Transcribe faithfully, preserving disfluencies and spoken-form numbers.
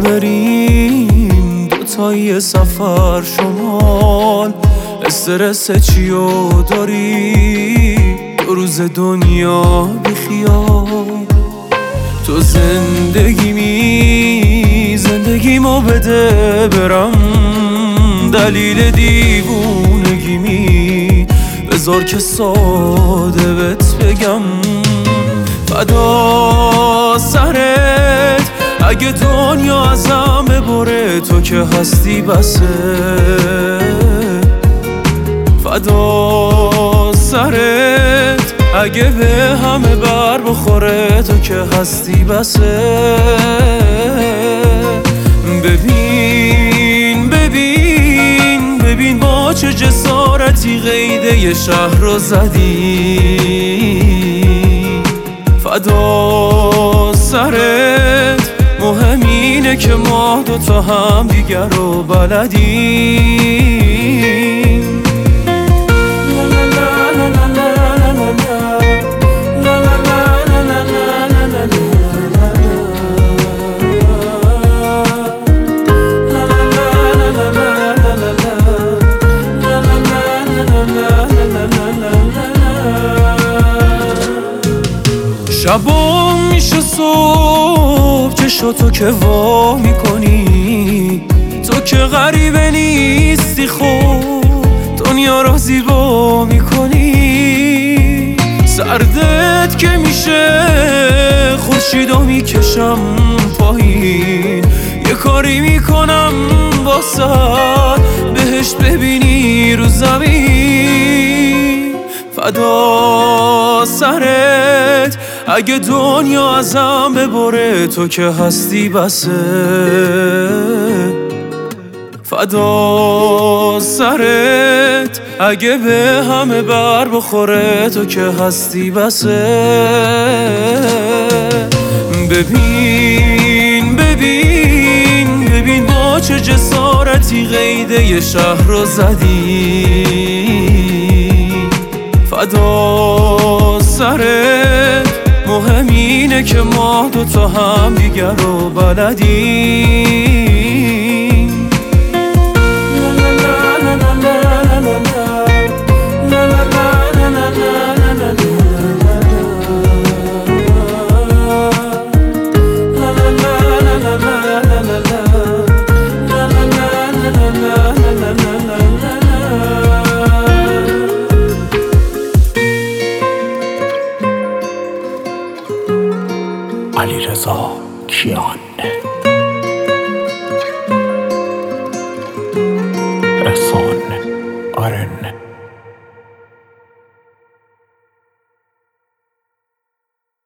بریم دوتایی سفر شمال. استرس چیو داری دو روز دنیا بیخیال. تو زندگیمی زندگیمو بده برم، دلیل دیوونگیمی بذار که ساده بهت بگم. فدا سرت اگه دنیا ازم ببره، تو که هستی بسه. فدا سرت اگه به همه بر بخوره، تو که هستی بسه. ببین ببین ببین با چه جسارتی قیده ی شهر رو زدی. فدا سرت مهم اینه که ما دوتا هم دیگر رو بلدیم. شبام میشه صبح چشو تو که وا میکنی. تو که غریبه نیستی خوب دنیا را زیبا میکنی. سردت که میشه خورشیدو میکشم پایین. یه کاری میکنم واسه بهشت ببینی رو زمین. فدا سرت اگه دنیا ازم ببره، تو که هستی بسه. فدا سرت اگه به همه بر بخوره، تو که هستی بسه. ببین ببین ببین با چه جسارتی قیده ی شهر رو زدی. فدا سرت مهم اینه که ما دوتا هم دیگر رو بلدیم. علیرضا کیان، احسان آرن.